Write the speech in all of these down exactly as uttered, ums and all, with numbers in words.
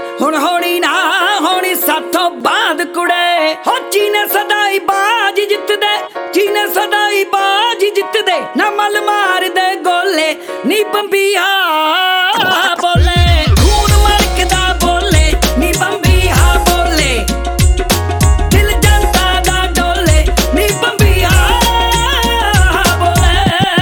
हुण होनी ना होनी साथों बाद कुड़े हो चीने सदाई बाज जित दे चीने सदाई बाज जित दे ना मल मार दे गोले नी बंबिया बोले खून मरकदा बोले नी बंबिया बोले दिल जनता दा डोले नी बंबिया बोले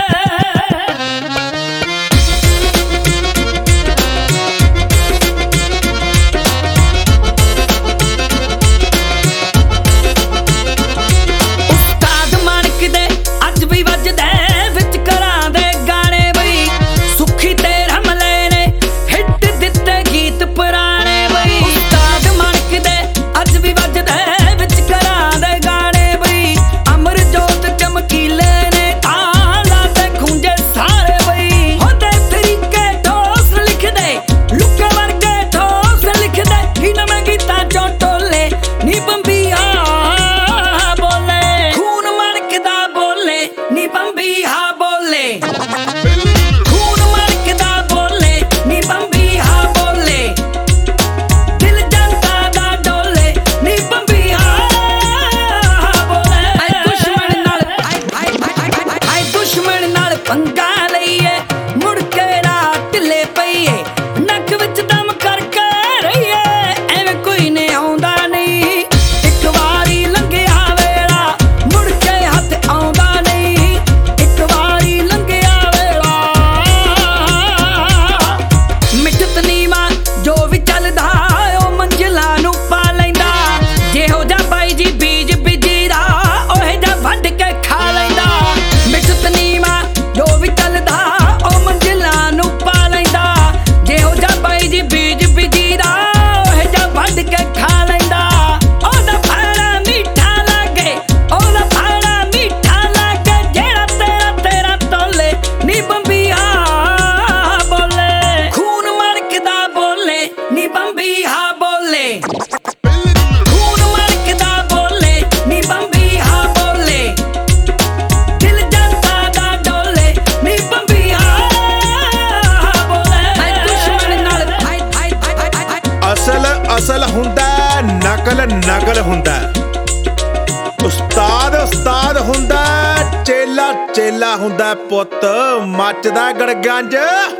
उस्ताद माणक दे अज भी वजदे विच करां दे गाने बई सुखी ते रमले ने हिट दिते गीत पुराने बई उस्ताद माणक दे अज भी वजदे विच करां दे गाने बई अमर जोत चमकीले ने ताला ते खूंजे सारे बई होंदे तरीके ठोस लिख दे लुके वर्गे ठोस लिख दे इन्हां गीतां चों टोले नी बंबिया बोले खून मरकदा बोले नी बंबिया बोले खून मरकदा बोले नी बंबिया बोले दिल जनता दा डोले नी बंबिया बोले आए दुश्मन नाल आए आए आए आए दुश्मन नाल पंगा लईए मुड़ के रात ढिले पईए नक विच दम करके रहीए एवें कोई ने आउंदा नहीं इक वारी लंघिया वेला मुड़ के हथ आउंदा नहीं इक वारी लंघिया वेला मिठत नीवा जो भी चलदा ओ मंजिलां नूं पा लैंदा जेहो जा बाई जी बीज बिजीदा ओहे जा वढ के खा लैंदा मिठत नीवा जो भी चलदा ओ मंजिलां नूं पा लैंदा जेहो जा बाई जी बीज बिजीदा ओहे जा वढ के खा लैंदा ओदा फाड़ा मीठा लागे ओदा फाड़ा मीठा लागे जेड़ा तेरा तेरा तोले नी बंबिया बोले खून मरकदा बोले नी बंबिया बोले खून मरकदा बोले नी बंबिया बोले दिल जनता दा डोले नी बंबिया बोले आए दुश्मन नाल आए आए आए आए असल असल हुंदा है, नकल नकल हुंदा है। उस्ताद उस्ताद हुंदा है, चेला चेला हुंदा है। पुत्त मचदा गड़गंज